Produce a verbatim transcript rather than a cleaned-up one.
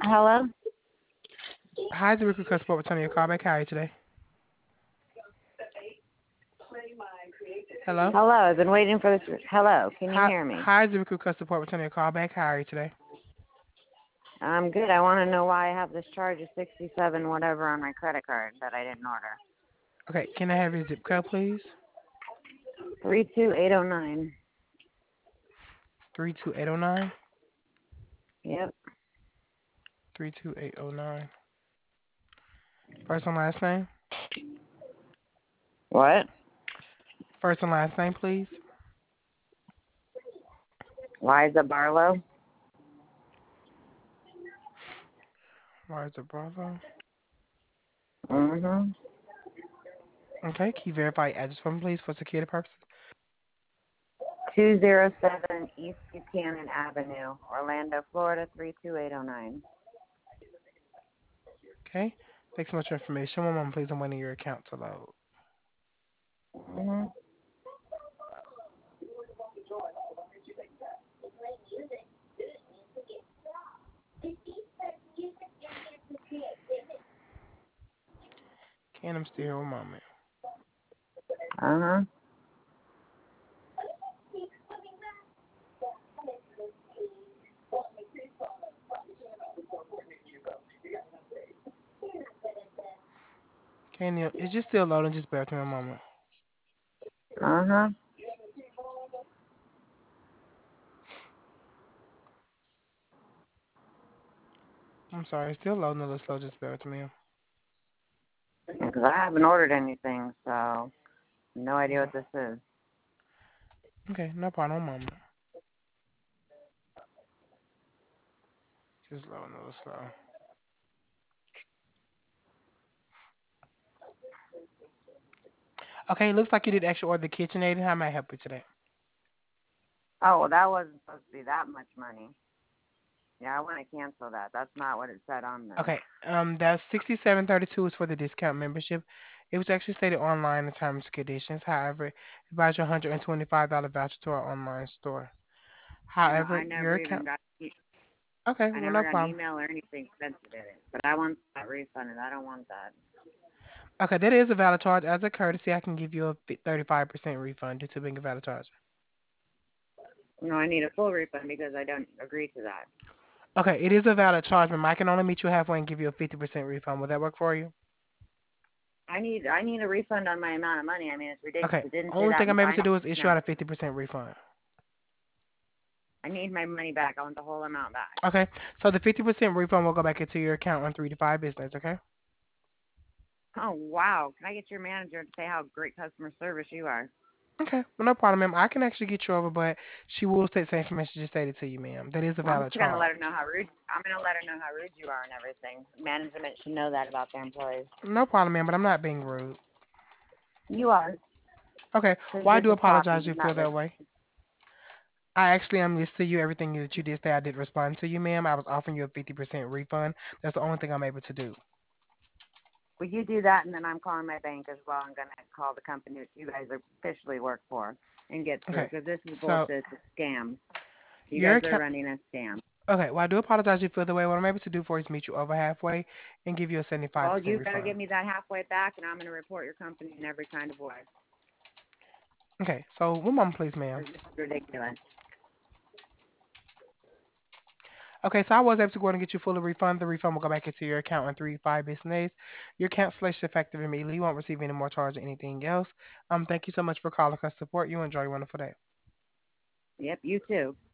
Hello? Hi, the Recruit Customer returning your call back. How are you today? Hello? Hello, I've been waiting for this. Hello, can you Hi, hear me? hi, the Recruit Customer returning your call back. How are you today? I'm good. I want to know why I have this charge of sixty-seven whatever on my credit card that I didn't order. Okay, can I have your zip code, please? three two eight oh nine. three two eight oh nine? Yep. three two eight oh nine. First and last name? What? First and last name, please. Liza Barlow? Liza Bravo. Mm-hmm. Okay, can you verify your address for me, please, for security purposes? two oh seven East Buchanan Avenue, Orlando, Florida, three two eight oh nine. Okay, thanks so much for information. One moment, please. I'm waiting your account to load. Mm-hmm. Okay, and I'm still here. One moment. Uh-huh. Okay, Neil, it's just still loading. Just bear with me a moment. Uh-huh. I'm sorry, it's still loading a little slow. Just bear with me. Because I haven't ordered anything, so no idea what this is. Okay, no problem. One moment. Just loading a little slow. Okay, looks like you did actually order the KitchenAid. How may I help you today? Oh, well, that wasn't supposed to be that much money. Yeah, I want to cancel that. That's not what it said on there. Okay, um, that's sixty-seven thirty-two is for the discount membership. It was actually stated online in terms and conditions. However, it buys you a one hundred twenty-five dollars voucher to our online store. You know, However, I your never even account. got e- Okay, I well, never no got an problem. email or anything sent to it. But I want that refunded. I don't want that. Okay, that is a valid charge. As a courtesy, I can give you a fi- thirty-five percent refund due to being a valid charge. No, I need a full refund because I don't agree to that. Okay, it is a valid charge, but I can only meet you halfway and give you a fifty percent refund. Will that work for you? I need I need a refund on my amount of money. I mean, it's ridiculous. Okay, It didn't say only that thing in I'm able to final. do is issue No, out a fifty percent refund. I need my money back. I want the whole amount back. Okay, so the fifty percent refund will go back into your account on three to five business, okay? Oh wow! Can I get your manager to say how great customer service you are? Okay, well, no problem, ma'am. I can actually get you over, but she will state the same information just stated to you, ma'am. That is a Well, I'm valid just gonna let charge. her know how rude. I'm gonna let her know how rude you are and everything. Management should know that about their employees. No problem, ma'am, but I'm not being rude. You are, Okay, because well, I you're do just apologize talking you and feel not that listening. way. I actually am used to you. Everything that you did say, I did respond to you, ma'am. I was offering you a fifty percent refund. That's the only thing I'm able to do. Will you do that, and then I'm calling my bank as well. I'm gonna call the company that you guys officially work for and get through, Okay, because this is so bullshit. It's a scam. You your guys are account. running a scam. Okay, well, I do apologize you feel the way. What I'm able to do for you is meet you over halfway and give you a Well, seventy-five percent you better refund. give me that halfway back, and I'm gonna report your company in every kind of way. Okay, so one moment, please, ma'am. Because this is ridiculous. Okay, so I was able to go ahead and get you fully refunded. The refund will go back into your account in three to five business days. Your cancellation is effective immediately. You won't receive any more charge or anything else. Um, thank you so much for calling us. Support you. Enjoy your wonderful day. Yep, you too.